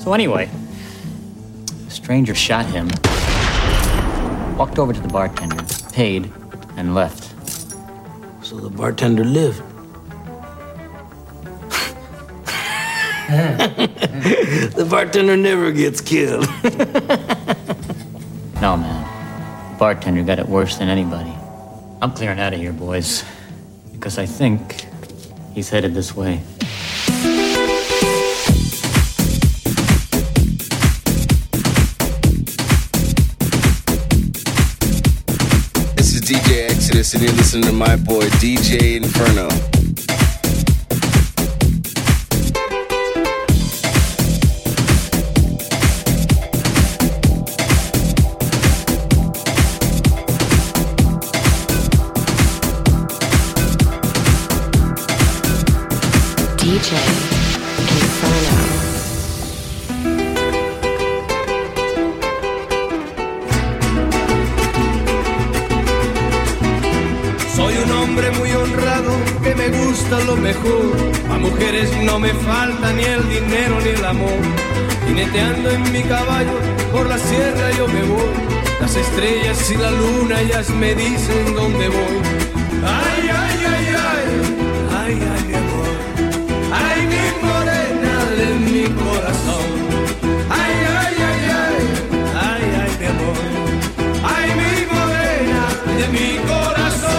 So anyway, a stranger shot him, walked over to the bartender, paid, and left. So the bartender lived. The bartender never gets killed. No, man. The bartender got it worse than anybody. I'm clearing out of here, boys. Because I think he's headed this way. This is DJ Exodus, and you're listening to my boy DJ Inferno. DJ Inferno. Soy un hombre muy honrado que me gusta lo mejor. A mujeres no me falta ni el dinero ni el amor. Jineteando en mi caballo por la sierra yo me voy. Las estrellas y la luna ellas me dicen dónde voy. Ay, ay, ay, ay, ay, ay, mi amor. Ay, mi morena de mi corazón. Ay, ay, ay, ay, ay, ay, mi amor. Ay, mi morena de mi corazón.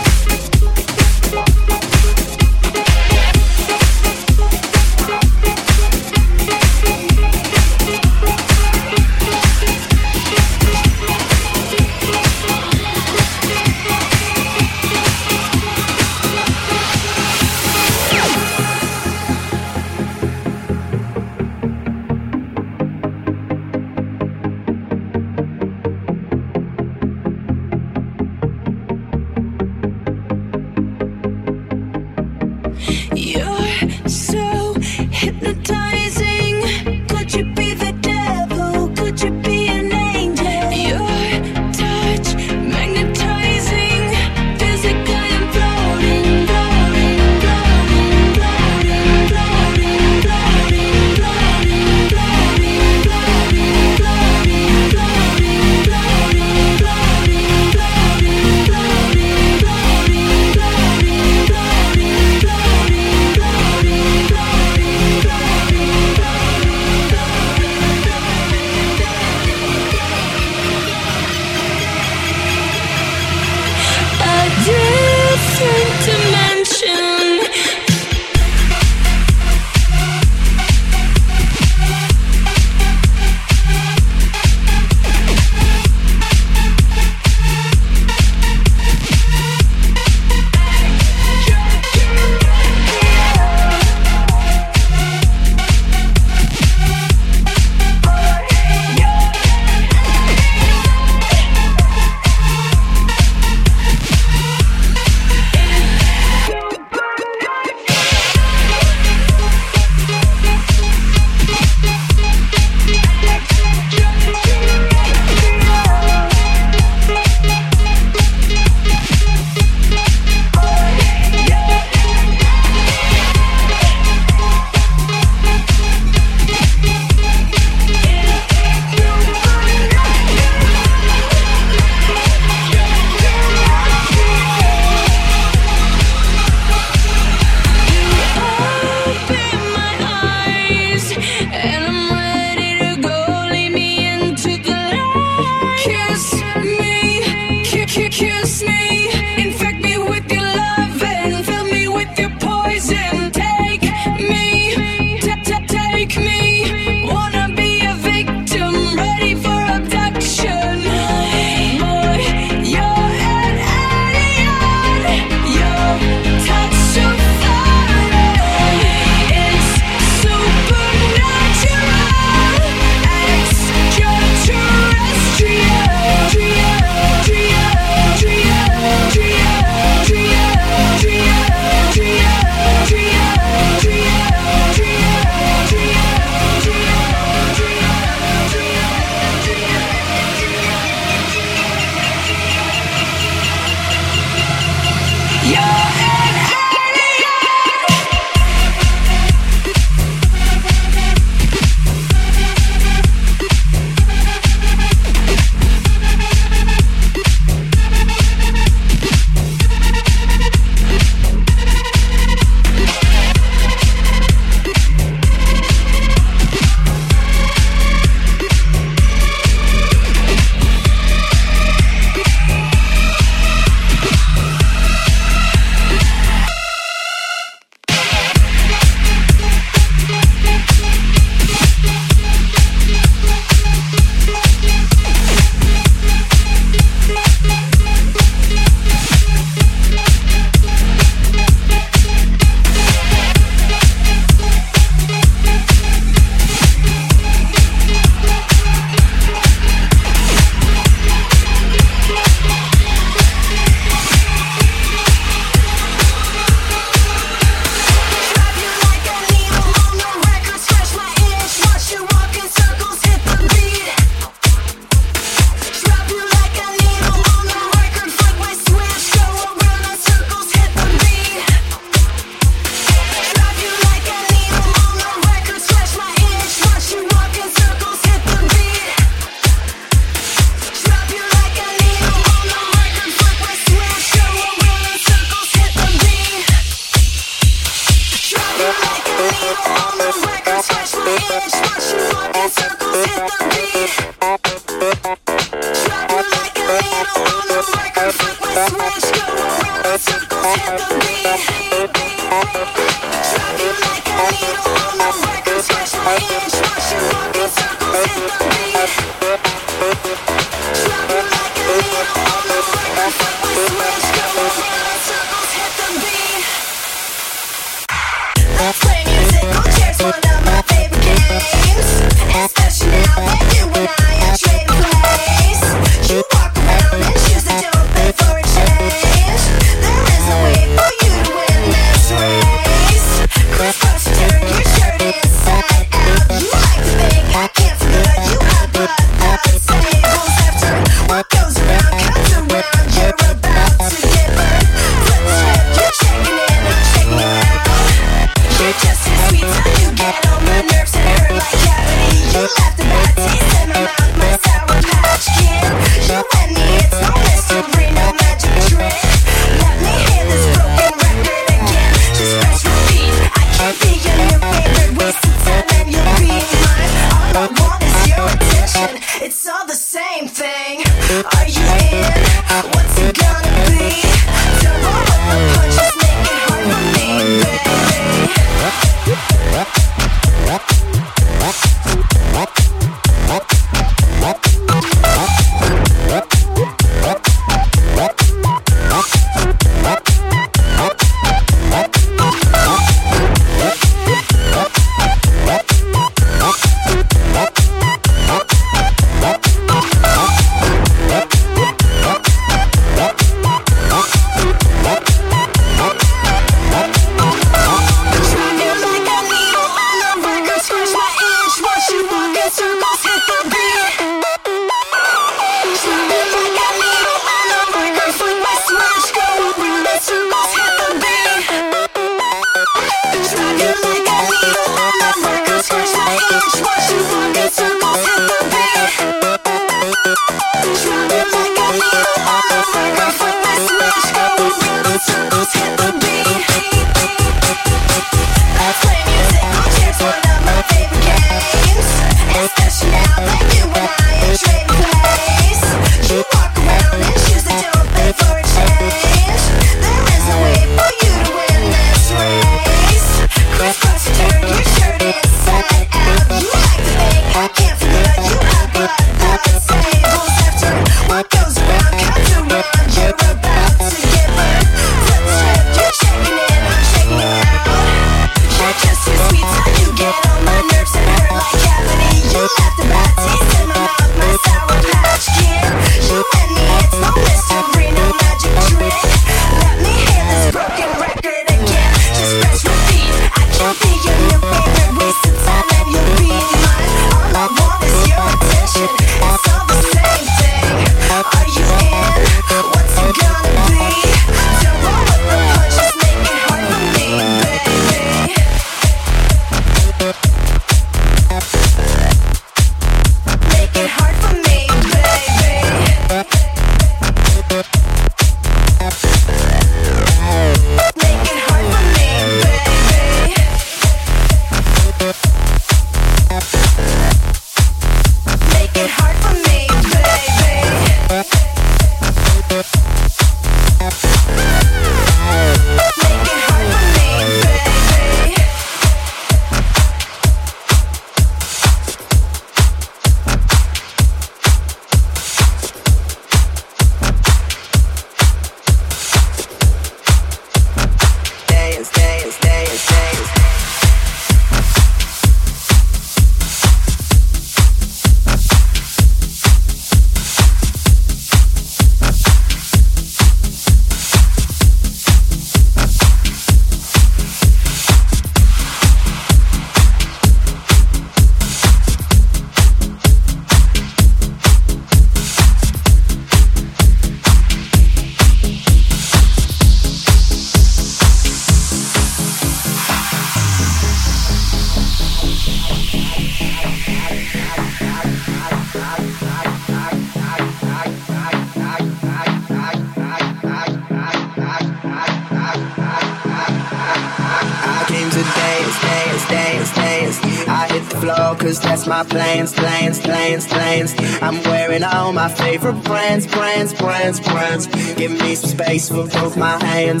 floor, cause that's my plans. I'm wearing all my favorite brands. Give me some space for both my hands.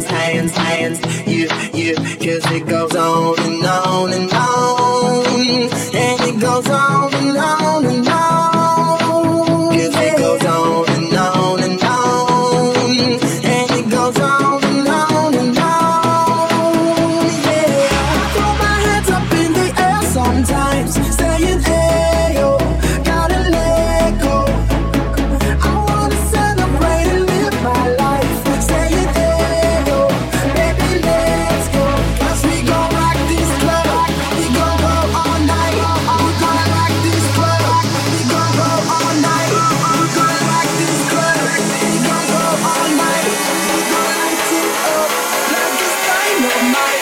Yeah, cause it goes on and on and on. And it goes on and on and on. Cause it goes on and on and on. And it goes on and on and on. Yeah, I throw my hands up in the air sometimes, saying, hey, yo, gotta let go. I wanna celebrate and live my life, saying, hey, yo, baby, let's go. Cause we gon' rock this club, we gon' go all night. We gon' rock this club, we gon' go all night. We gon' rock this club, we gon' go all night. We gon' light it up like it's dynamite.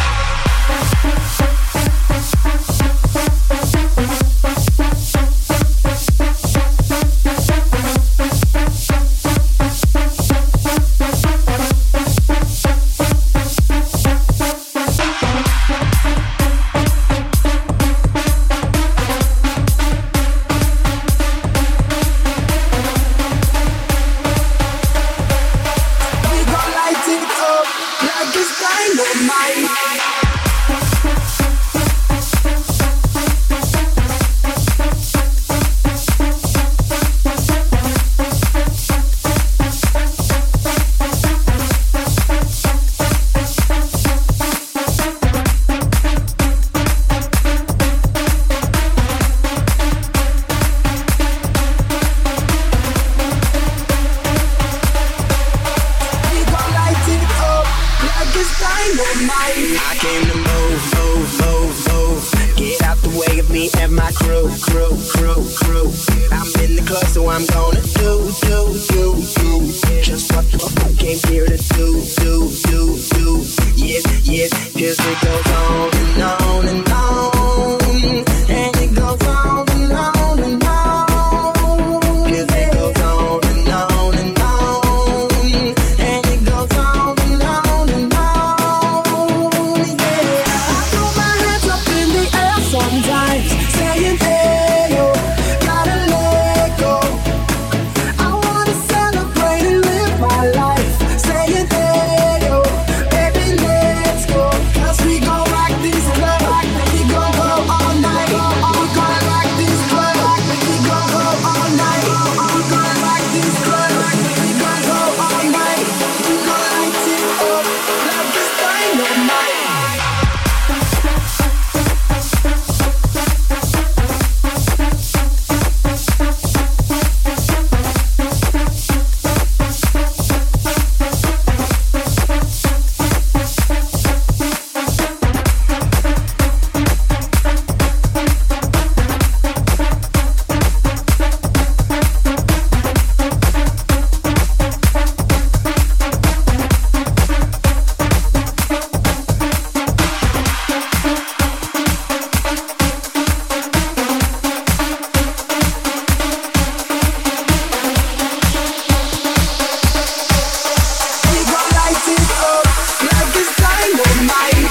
We gon' light it up like it's dynamite. We gon' light it up like it's dynamite. I came to move. Get out the way of me and my crew. I'm in the club, so I'm gonna do. Just what the fuck I came here to do. Yeah, cause it goes on and on and on. And it goes on and on and on. Cause it goes on and on and on. And it goes on and on and on. Yeah, I throw my hands up in the air sometimes, saying, hey, yo, gotta let go. I wanna celebrate and live my life, saying, hey, yo, baby, let's go. Cause we gon' rock this club, we gon' go all night. We gon' rock this club, we gon' go all night. We gon' rock this club, we gon' go all night. We gon' light it up like it's dynamite. We gon' light it up like it's dynamite.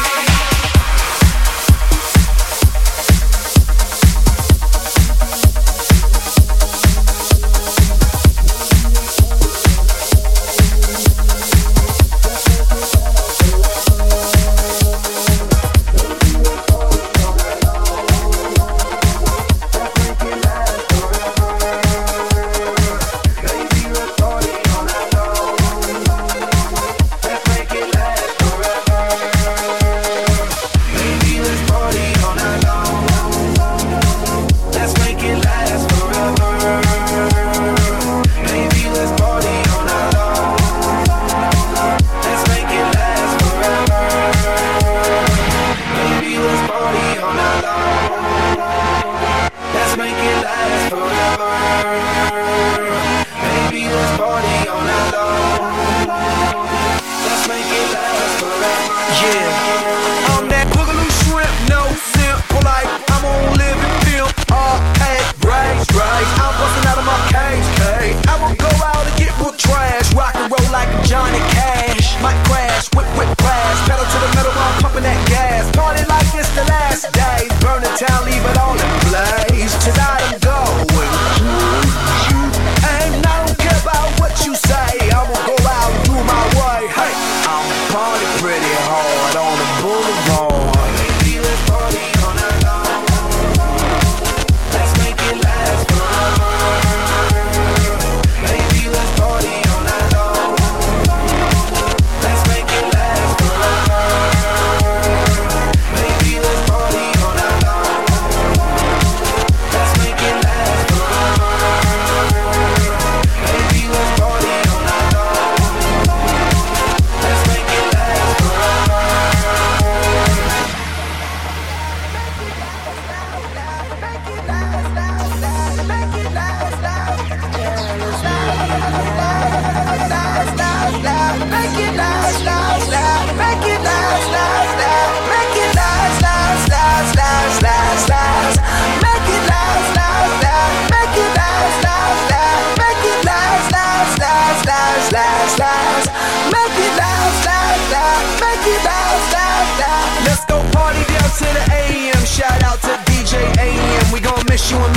Town,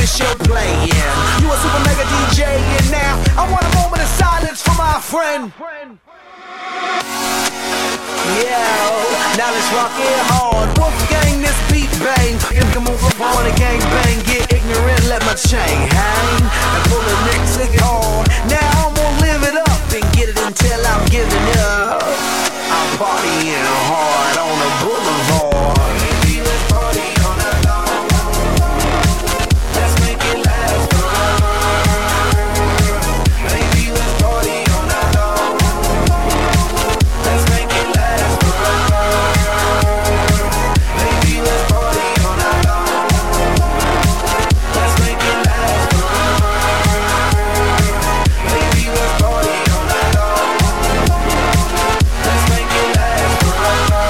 show playing. You a super mega DJ and now I want a moment of silence for my friend. Now let's rock it hard. Wolfgang, this beat bang. Come over on a gang bang. Get ignorant, let my chain hang. And pull the next hard. Now I'm gonna live it up and get it until I'm giving up. I'm partying hard on the boulevard. Baby, let's party all night long. Let's make it last forever. Baby, let's party all night long. Let's make it last forever. Baby, let's party all night long. Let's make it last forever. Baby, let's party all night long. Let's make it last forever.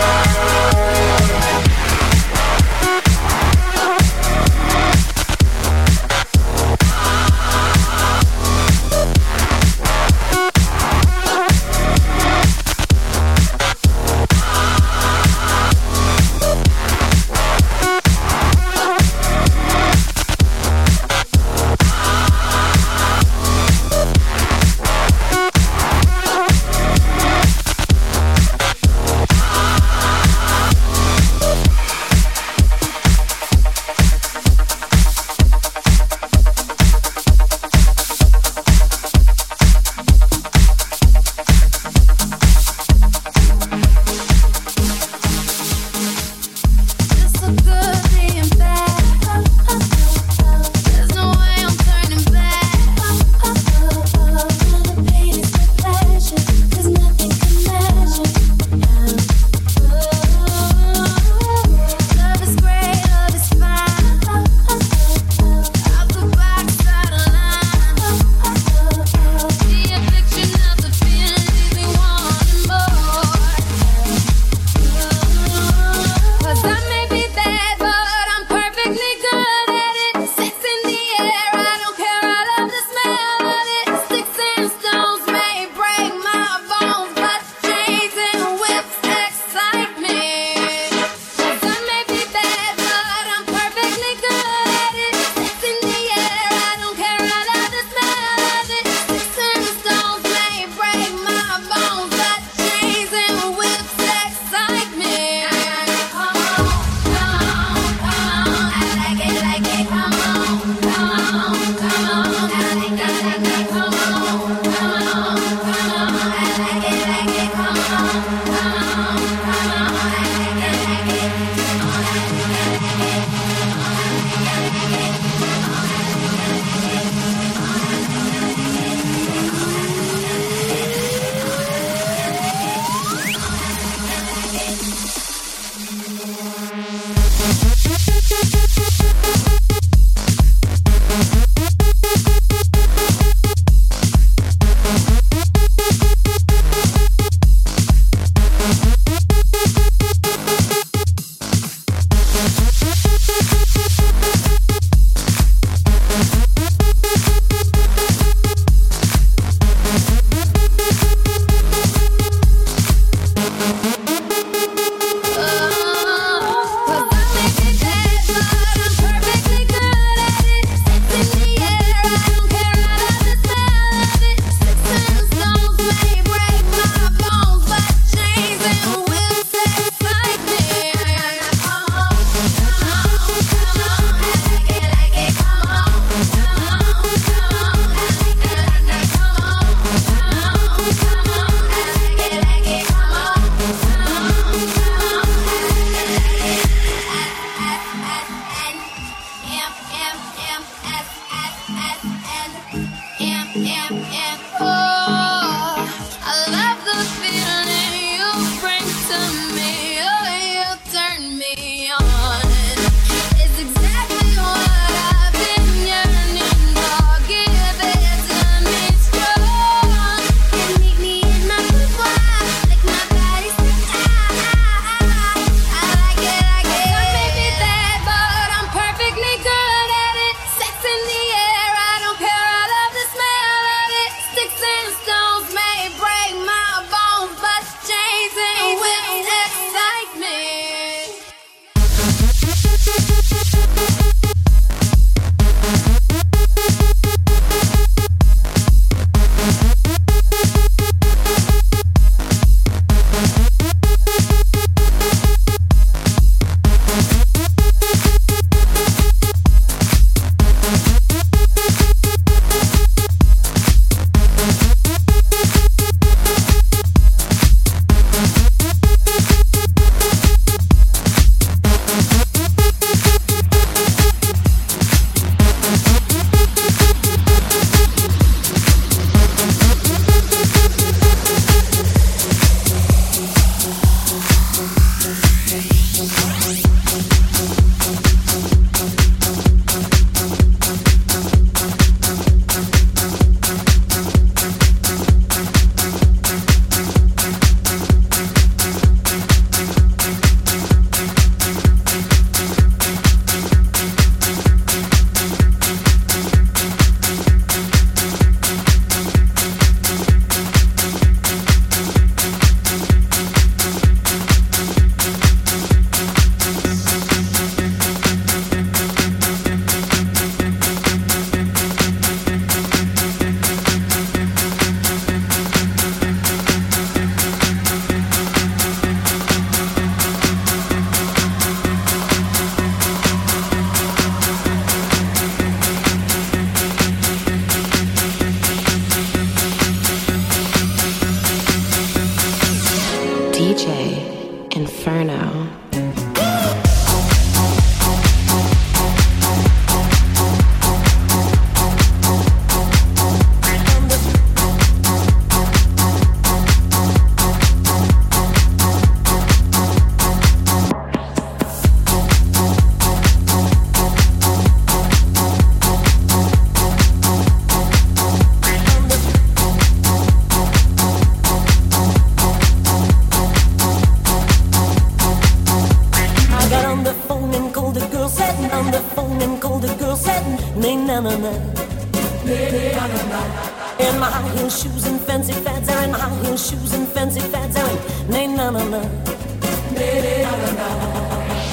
In my high heel shoes and fancy fads are in my high heel shoes and fancy fads are in nay na na na nay na na na.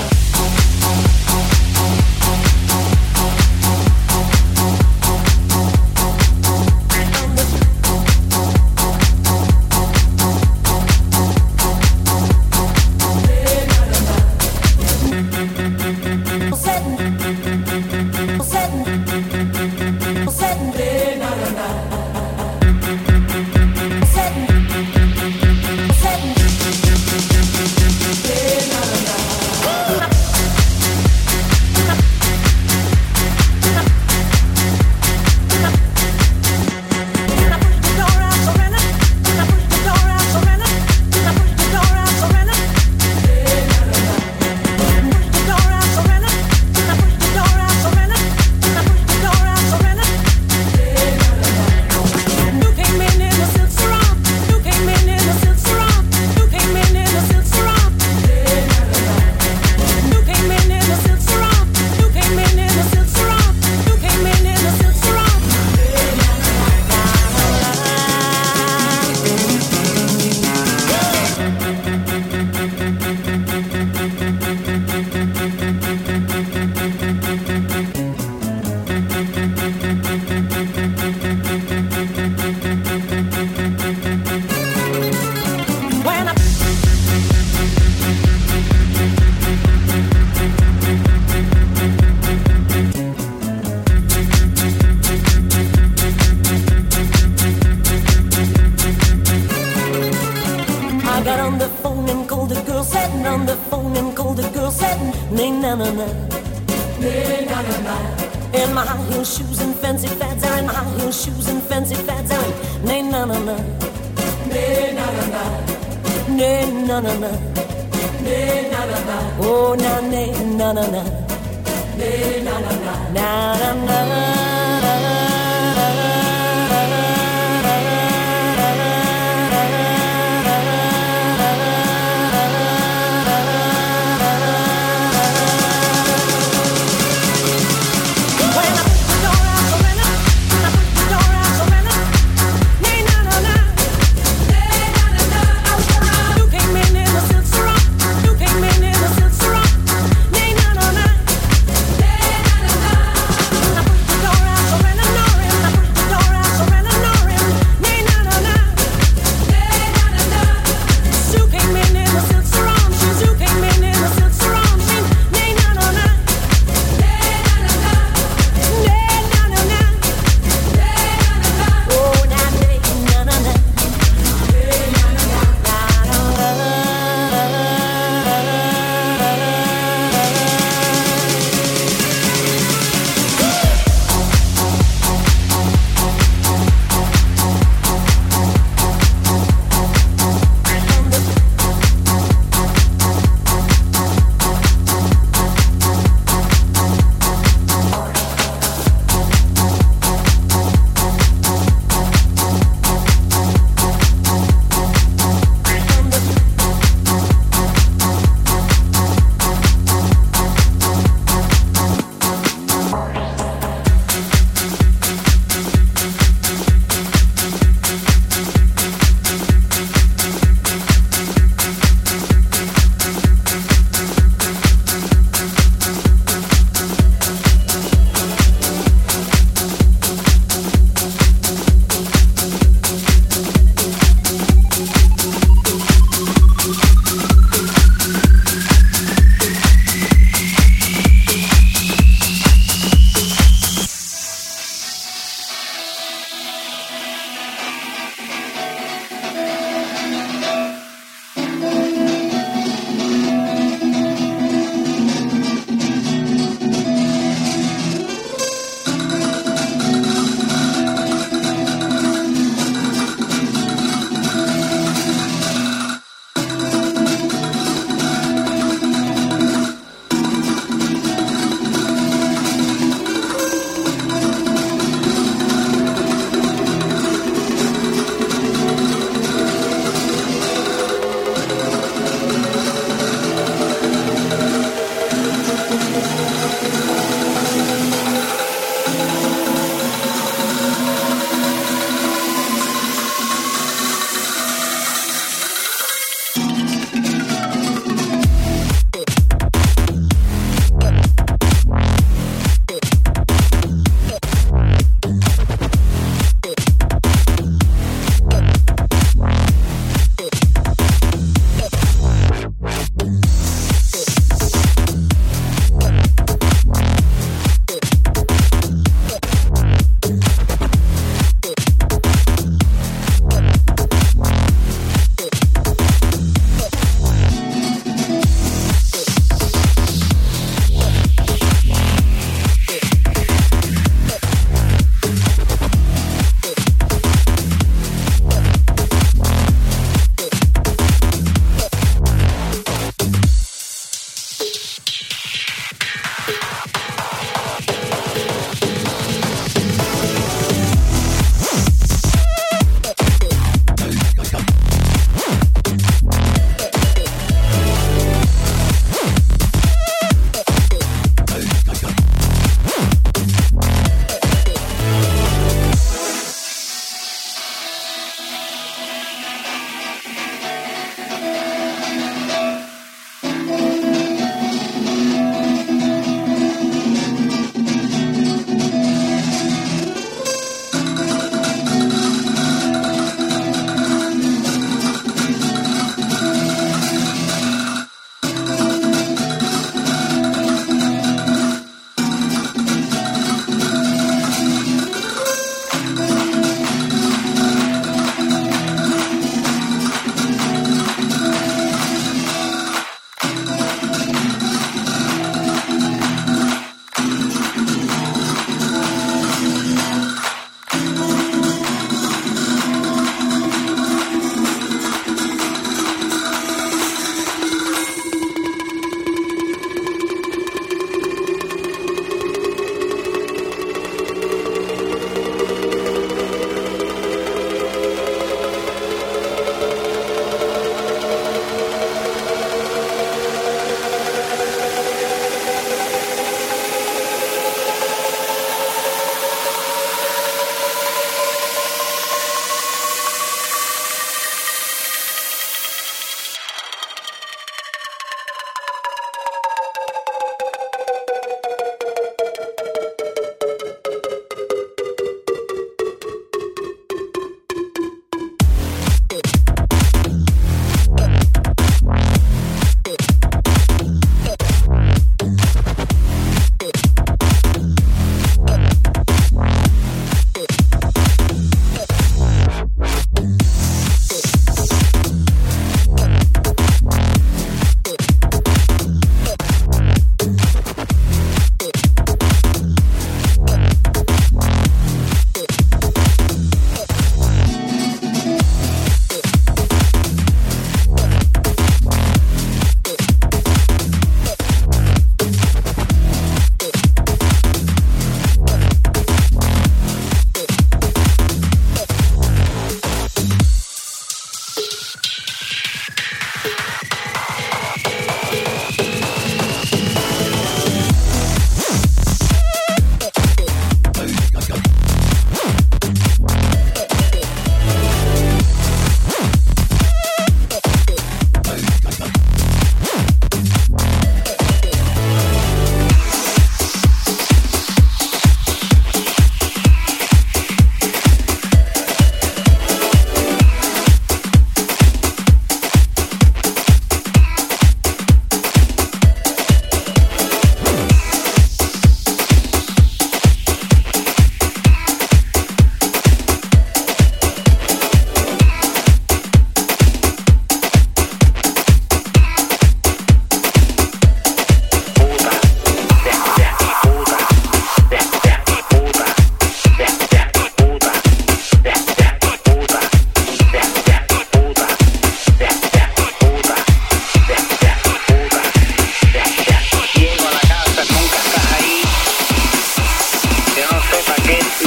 In my high heel shoes and fancy fads are in my high heel shoes and fancy fads are in nay na na na nay na na na nay na na na nay na na na oh na nay na na na nay na na na na na.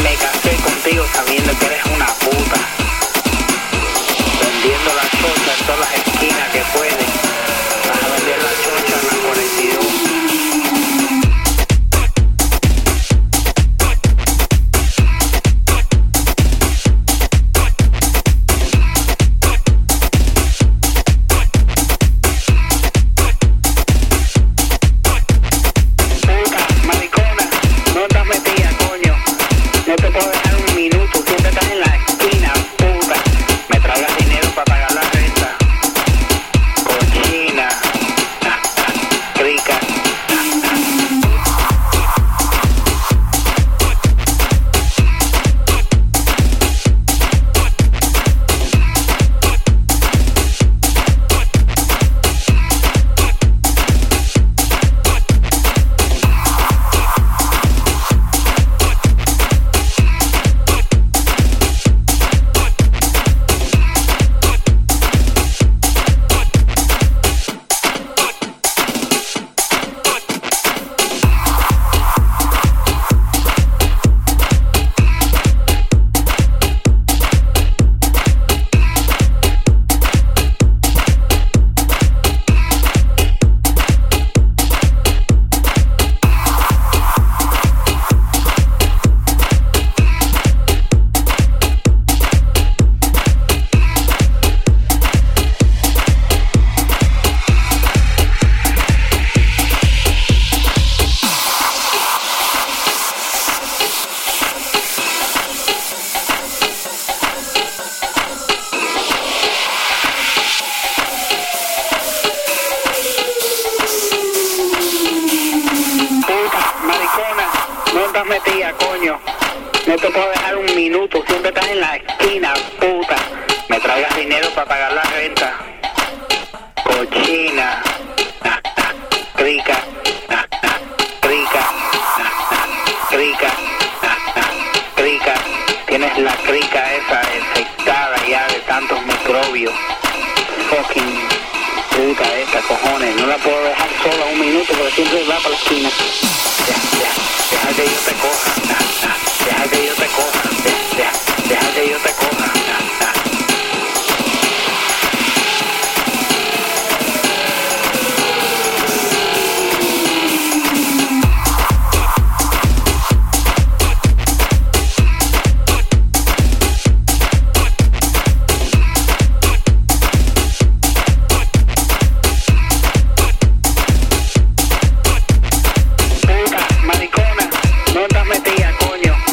Me casé contigo sabiendo que eres una puta. Vendiendo la chocha en todas las esquinas que puedes. Vas a vender la chocha en la 42. Metida, coño. No te puedo dejar un minuto, siempre estás en la esquina, puta. Me traigas dinero para pagar la renta. Cochina. Rica. Rica. Rica. Rica. Tienes la crica esa infectada ya de tantos microbios. Fucking puta esta, cojones. No la puedo dejar sola un minuto porque siempre va para la esquina. Deja que yo te coja, deja que yo te coja, deja que yo te coja. Puta, maricona, no estás metida, coño.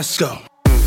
Let's go.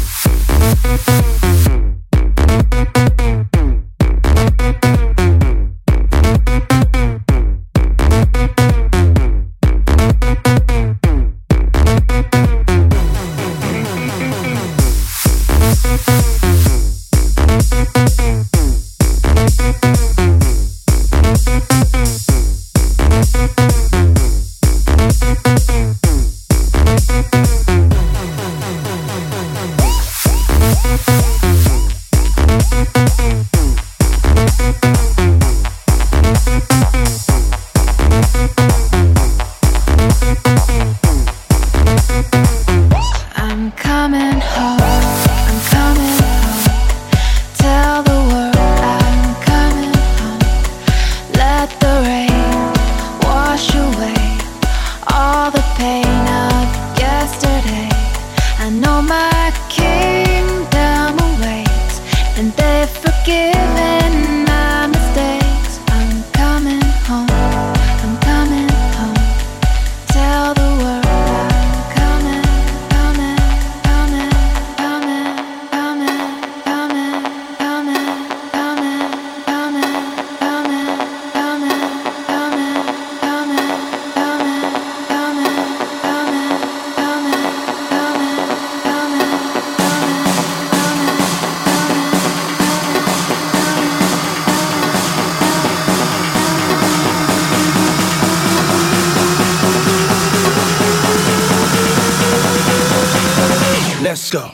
Let's go.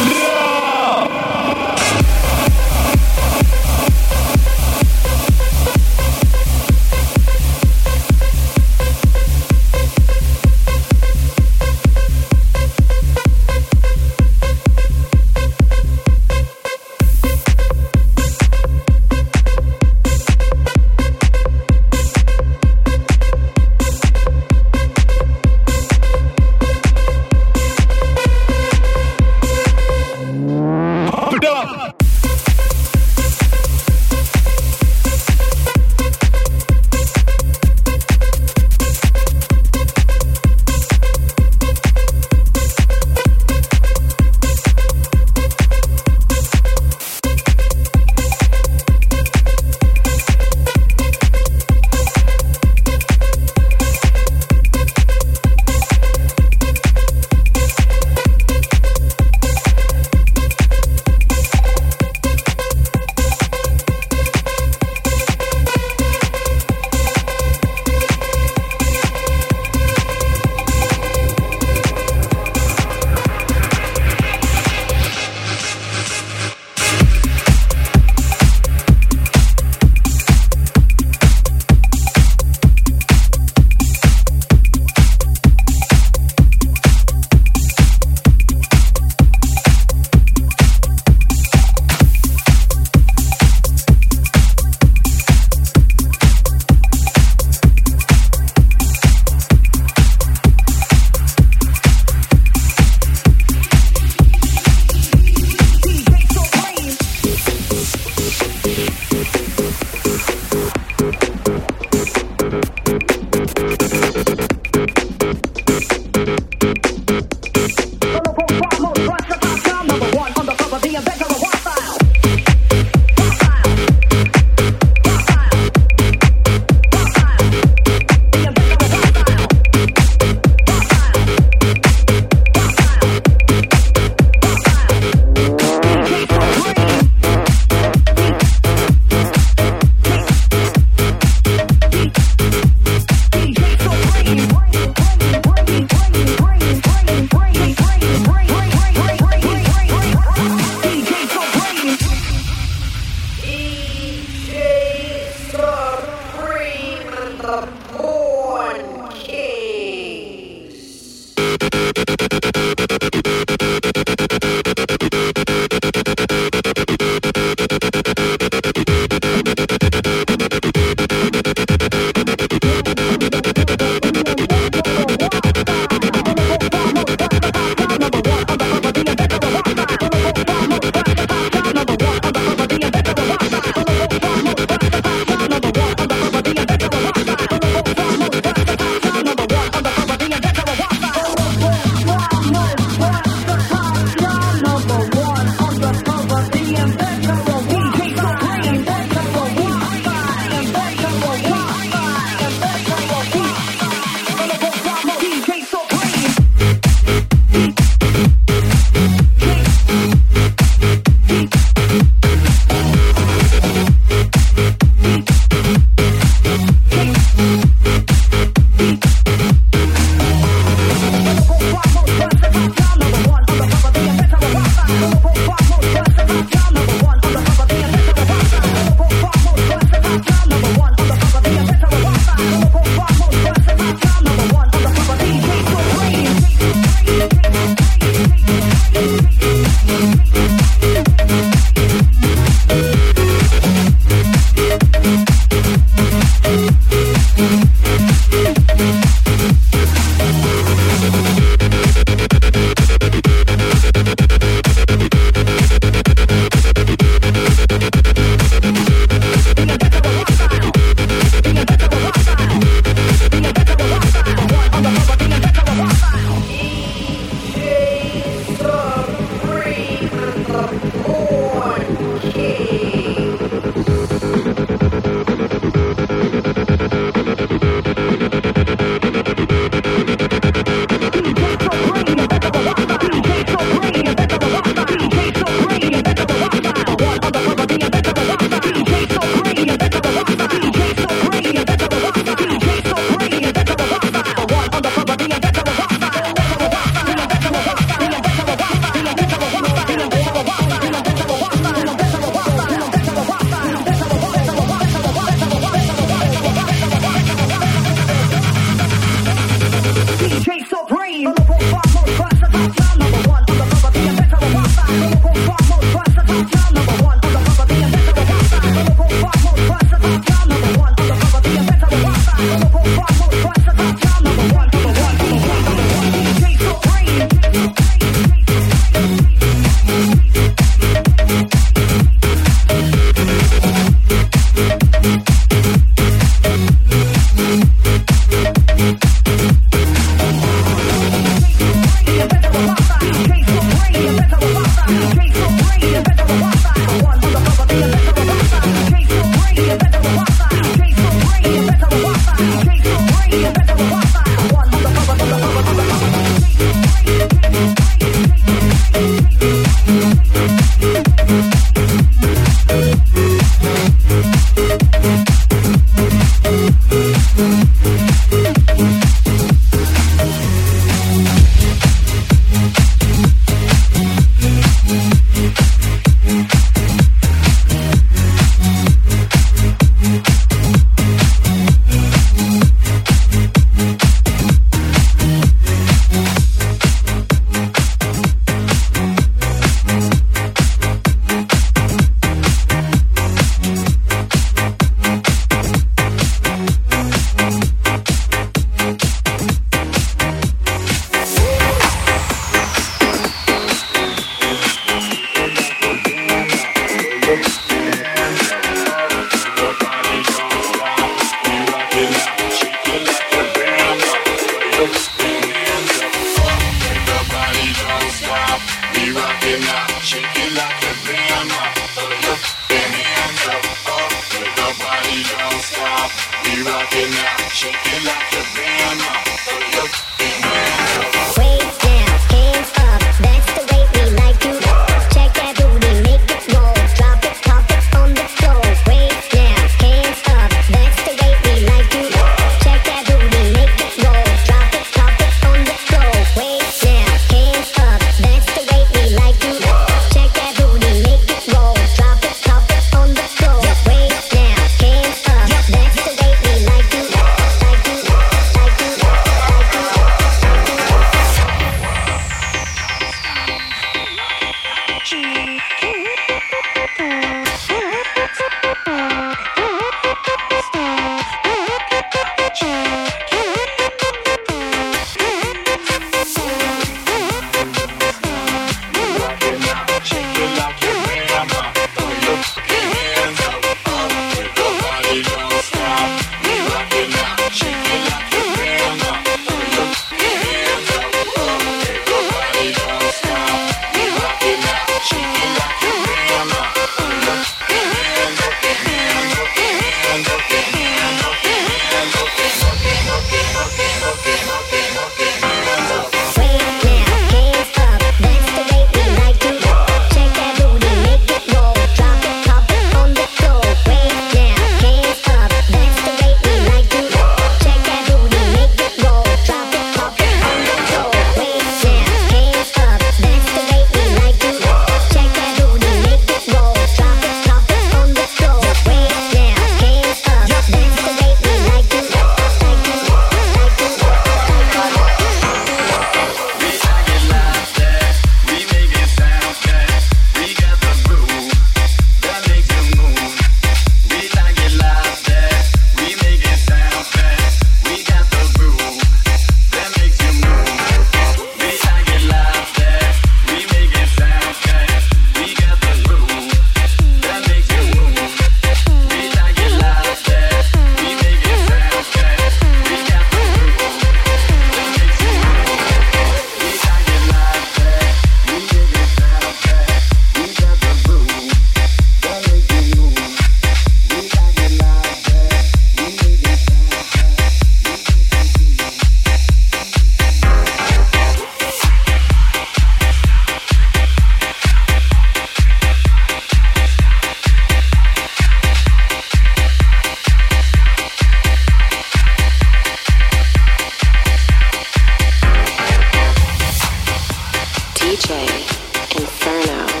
DJ Inferno.